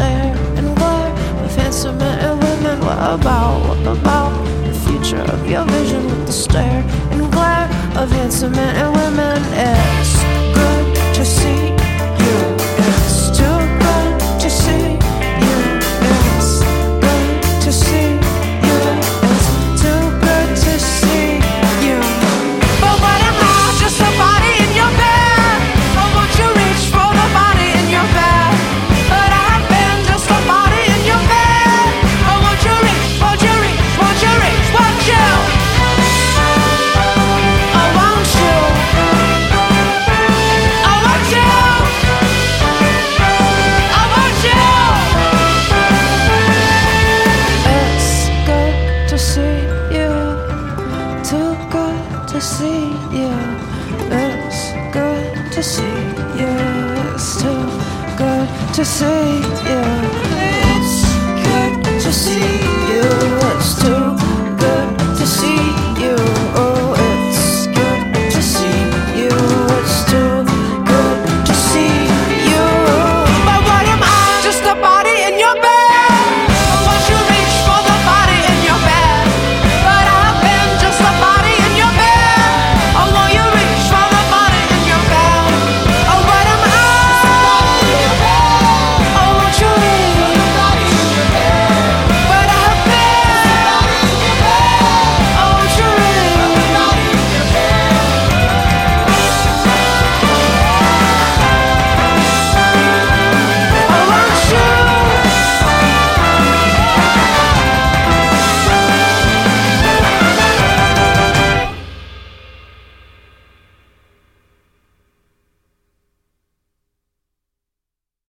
stare and glare of handsome men and women. What about the future of your vision with the stare and glare of handsome men and women? It's good to see you. It's too good to see you. It's good to see you. It's too good to see you. But what am I? Just a body in your bed. Or won't you reach for the body in your bed? But I have been just a body in your bed. Or won't you reach? Won't you reach? Won't you reach? Won't you? Oh, won't you? Oh, won't you? Oh, won't you? It's good to see you. Too good to see you. It's good to see you. It's too good to see you. It's good to see you. It's too good to see you. Oh, it's good to see you. It's too good to see you. But what am I? Just a body in your bed.